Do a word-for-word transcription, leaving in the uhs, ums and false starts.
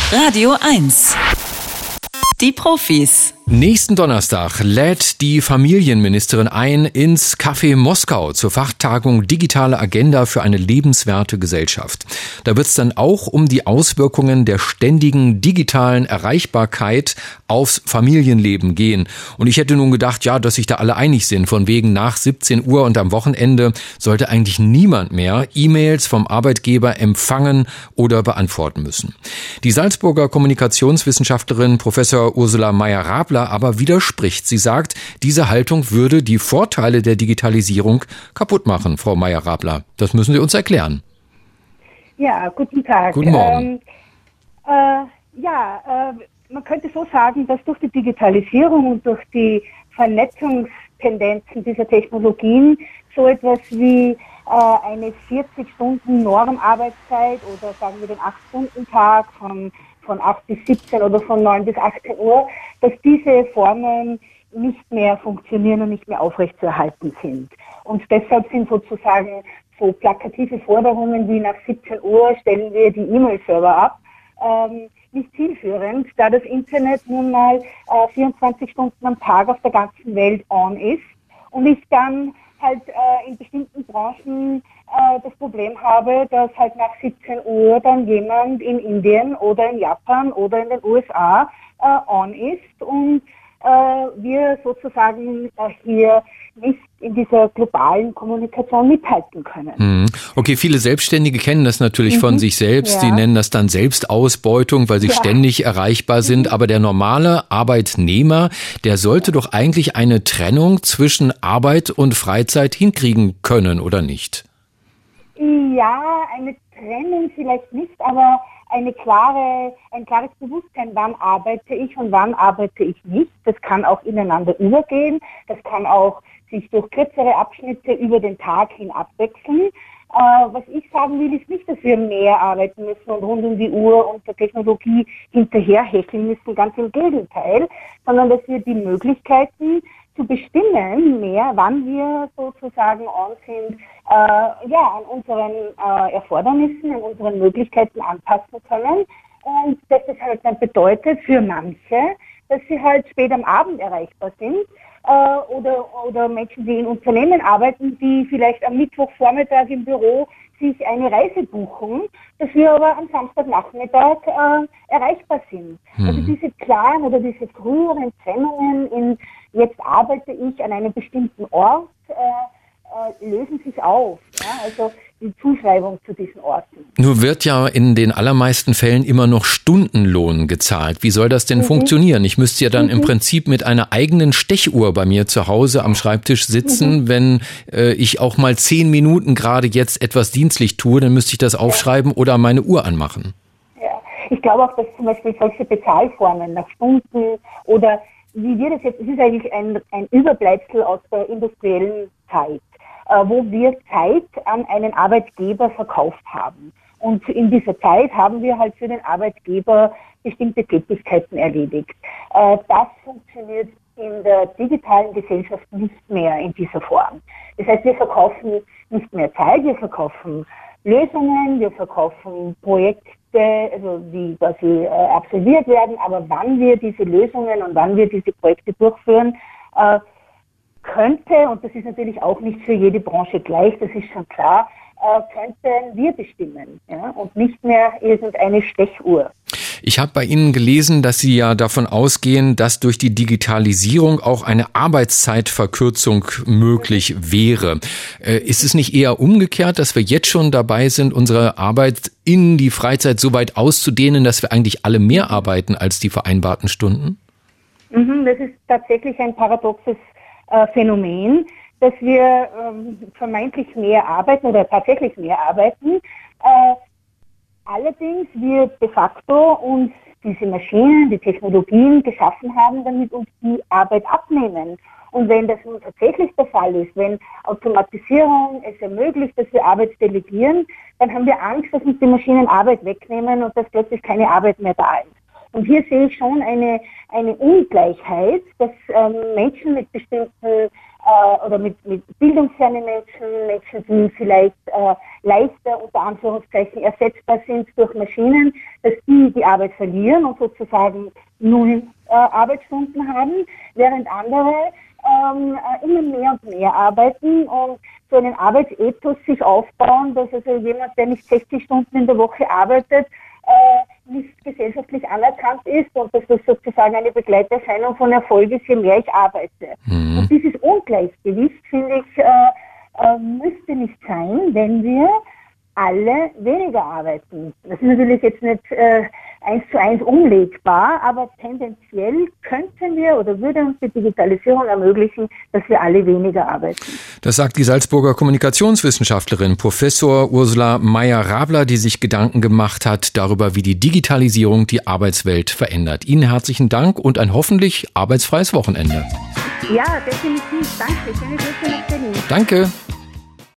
Radio eins. Die Profis. Nächsten Donnerstag lädt die Familienministerin ein ins Café Moskau zur Fachtagung Digitale Agenda für eine lebenswerte Gesellschaft. Da wird es dann auch um die Auswirkungen der ständigen digitalen Erreichbarkeit aufs Familienleben gehen. Und ich hätte nun gedacht, ja, dass sich da alle einig sind, von wegen nach siebzehn Uhr und am Wochenende sollte eigentlich niemand mehr E-Mails vom Arbeitgeber empfangen oder beantworten müssen. Die Salzburger Kommunikationswissenschaftlerin Professor Ursula Meyer-Rabler aber widerspricht. Sie sagt, diese Haltung würde die Vorteile der Digitalisierung kaputt machen, Frau Meyer-Rabler. Das müssen Sie uns erklären. Ja, guten Tag. Guten Morgen. Ähm, äh, ja, äh, man könnte so sagen, dass durch die Digitalisierung und durch die Vernetzungstendenzen dieser Technologien so etwas wie äh, eine vierzig Stunden Normarbeitszeit oder sagen wir den acht Stunden Tag von von acht bis siebzehn oder von neun bis achtzehn Uhr, dass diese Formen nicht mehr funktionieren und nicht mehr aufrechtzuerhalten sind. Und deshalb sind sozusagen so plakative Forderungen wie nach siebzehn Uhr stellen wir die E-Mail-Server ab, ähm, nicht zielführend, da das Internet nun mal äh, vierundzwanzig Stunden am Tag auf der ganzen Welt on ist und ich dann halt äh, in bestimmten Branchen äh, das Problem habe, dass halt nach siebzehn Uhr dann jemand in Indien oder in Japan oder in den U S A äh, on ist und äh, wir sozusagen äh, hier nicht in dieser globalen Kommunikation mithalten können. Hm. Okay, viele Selbstständige kennen das natürlich mhm. von sich selbst. Ja. Sie nennen das dann Selbstausbeutung, weil sie Ja. ständig erreichbar sind. Mhm. Aber der normale Arbeitnehmer, der sollte doch eigentlich eine Trennung zwischen Arbeit und Freizeit hinkriegen können, oder nicht? Ja, eine Trennung vielleicht nicht, aber eine klare, ein klares Bewusstsein, wann arbeite ich und wann arbeite ich nicht. Das kann auch ineinander übergehen. Das kann auch sich durch kürzere Abschnitte über den Tag hin abwechseln. Äh, was ich sagen will, ist nicht, dass wir mehr arbeiten müssen und rund um die Uhr und der Technologie hinterherhecheln müssen, ganz im Gegenteil, sondern dass wir die Möglichkeiten zu bestimmen, mehr, wann wir sozusagen on sind, äh, ja, an unseren äh, Erfordernissen, an unseren Möglichkeiten anpassen können. Und dass das halt dann bedeutet für manche, dass sie halt spät am Abend erreichbar sind, äh, oder, oder Menschen, die in Unternehmen arbeiten, die vielleicht am Mittwochvormittag im Büro sich eine Reise buchen, dass wir aber am Samstagnachmittag äh, erreichbar sind. Mhm. Also diese klaren oder diese früheren Trennungen in jetzt arbeite ich an einem bestimmten Ort, äh, äh, lösen sich auf. Ja? Also die Zuschreibung zu diesen Orten. Nur wird ja in den allermeisten Fällen immer noch Stundenlohn gezahlt. Wie soll das denn mhm. funktionieren? Ich müsste ja dann mhm. im Prinzip mit einer eigenen Stechuhr bei mir zu Hause am Schreibtisch sitzen. Mhm. Wenn äh, ich auch mal zehn Minuten gerade jetzt etwas dienstlich tue, dann müsste ich das aufschreiben ja. oder meine Uhr anmachen. Ja, ich glaube auch, dass zum Beispiel solche Bezahlformen nach Stunden oder wie wir das jetzt, es ist eigentlich ein, ein Überbleibsel aus der industriellen Zeit, äh, wo wir Zeit an einen Arbeitgeber verkauft haben. Und in dieser Zeit haben wir halt für den Arbeitgeber bestimmte Tätigkeiten erledigt. Äh, das funktioniert in der digitalen Gesellschaft nicht mehr in dieser Form. Das heißt, wir verkaufen nicht mehr Zeit, wir verkaufen Lösungen, wir verkaufen Projekte, also die quasi äh, absolviert werden, aber wann wir diese Lösungen und wann wir diese Projekte durchführen, äh, könnte, und das ist natürlich auch nicht für jede Branche gleich, das ist schon klar, äh, könnten wir bestimmen, ja, und nicht mehr irgendeine Stechuhr. Ich habe bei Ihnen gelesen, dass Sie ja davon ausgehen, dass durch die Digitalisierung auch eine Arbeitszeitverkürzung möglich wäre. Äh, ist es nicht eher umgekehrt, dass wir jetzt schon dabei sind, unsere Arbeit in die Freizeit so weit auszudehnen, dass wir eigentlich alle mehr arbeiten als die vereinbarten Stunden? Mhm, das ist tatsächlich ein paradoxes äh, Phänomen, dass wir ähm, vermeintlich mehr arbeiten oder tatsächlich mehr arbeiten. Äh, Allerdings wir de facto uns diese Maschinen, die Technologien geschaffen haben, damit uns die Arbeit abnehmen. Und wenn das nun tatsächlich der Fall ist, wenn Automatisierung es ermöglicht, dass wir Arbeit delegieren, dann haben wir Angst, dass uns die Maschinen Arbeit wegnehmen und dass plötzlich keine Arbeit mehr da ist. Und hier sehe ich schon eine, eine Ungleichheit, dass ähm, Menschen mit bestimmten äh, oder mit, mit bildungsfernen Menschen, Menschen, die vielleicht äh, leichter unter Anführungszeichen ersetzbar sind durch Maschinen, dass die die Arbeit verlieren und sozusagen null äh, Arbeitsstunden haben, während andere ähm, äh, immer mehr und mehr arbeiten und so einen Arbeitsethos sich aufbauen, dass also jemand, der nicht sechzig Stunden in der Woche arbeitet, äh, nicht gesellschaftlich anerkannt ist und dass das sozusagen eine Begleiterscheinung von Erfolg ist, je mehr ich arbeite. Mhm. Und dieses Ungleichgewicht, finde ich, äh, äh, müsste nicht sein, wenn wir alle weniger arbeiten. Das ist natürlich jetzt nicht äh, eins zu eins umlegbar, aber tendenziell könnten wir oder würde uns die Digitalisierung ermöglichen, dass wir alle weniger arbeiten. Das sagt die Salzburger Kommunikationswissenschaftlerin Professor Ursula Meyer-Rabler, die sich Gedanken gemacht hat darüber, wie die Digitalisierung die Arbeitswelt verändert. Ihnen herzlichen Dank und ein hoffentlich arbeitsfreies Wochenende. Ja, definitiv. Danke. Schöne Grüße nach Berlin. Danke.